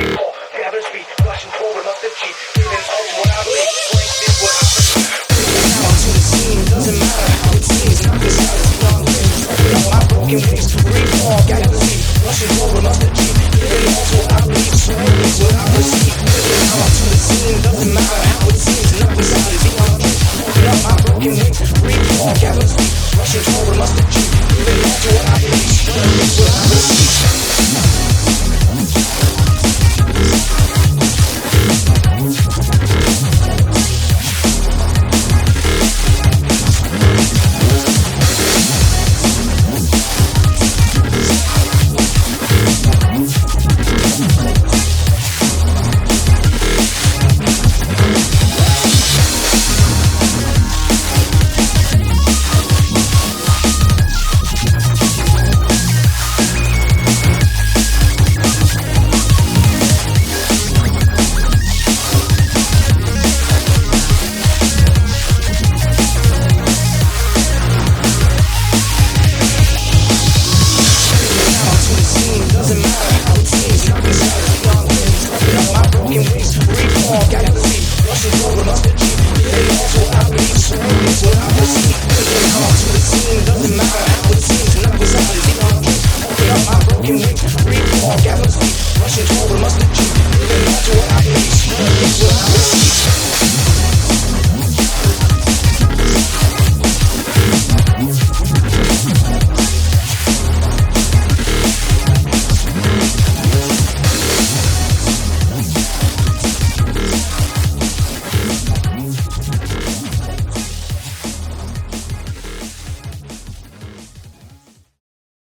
fall, gathering speed, flashing forward, must have cheat. Feeling all to what I believe, blank is what I perceive. Now to the scene, doesn't matter how it seems. Nothing matters, long things. My broken wings, free fall, gathering speed, flashing forward, must have cheat. Feeling all to what I believe, sway.